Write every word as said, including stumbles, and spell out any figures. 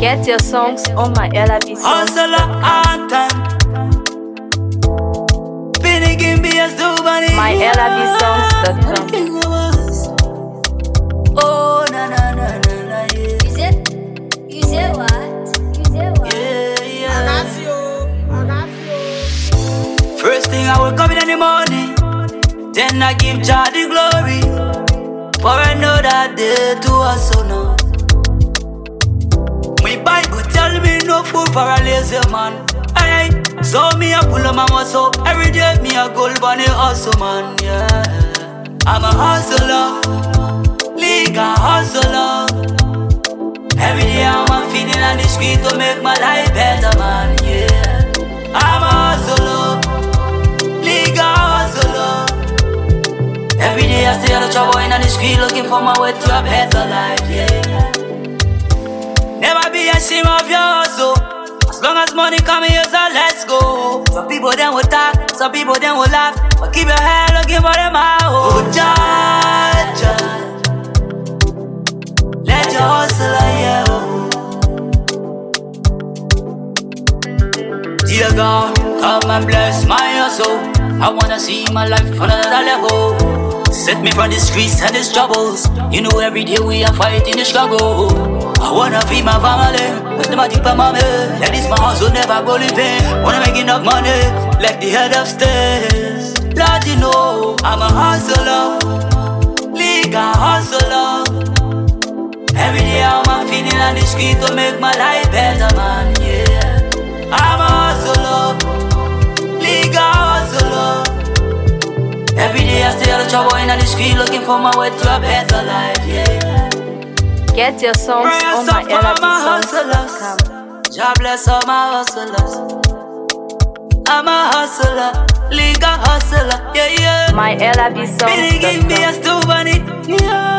Get your songs on my L I B songs. Hustler anthem. Billy Gimbias do money. my L I B songs dot com. Oh na na na na na yeah. You say, you say what? You say what? Yeah yeah. Anasio, Anasio. First thing I wake up in the morning, then I give God the glory. For I know that day to us so now. My Bible tell me no fool for a lazy man. Aye, aye. So me a pull up my muscle. Every day me a gold bunny hustle man, yeah. I'm a hustler, legal hustler. Every day I'm a feeling on the street to make my life better man, yeah. I'm a hustler, legal hustler. Every day I stay on the trouble in the street looking for my way to a better life, yeah. Never be ashamed of your hustle. As long as money coming here, so let's go. Some people then will talk, some people then will laugh, but keep your head looking for them out. Oh, Jah, let your hustle, yeah. Oh. Dear God, come and bless my hustle. I wanna see my life on another level. Set me from the streets and these troubles. You know every day we are fighting the struggle. I wanna feed my family with the magic by my head. Let this my hustle never go in vain. Wanna make enough money like the head upstairs. Lord, you know I'm a hustler, legal hustler. Every day I'm a feeling on the street to make my life better, man, yeah. I'm a hustler, legal hustler. Every day I stay out of trouble in the street looking for my way to a better life, yeah. Get your songs on my L I B songs dot com. God bless all my hustlers. I'm a hustler, legal hustler, yeah, yeah. my L I B songs Billy dot com. Gimbias do money, yeah.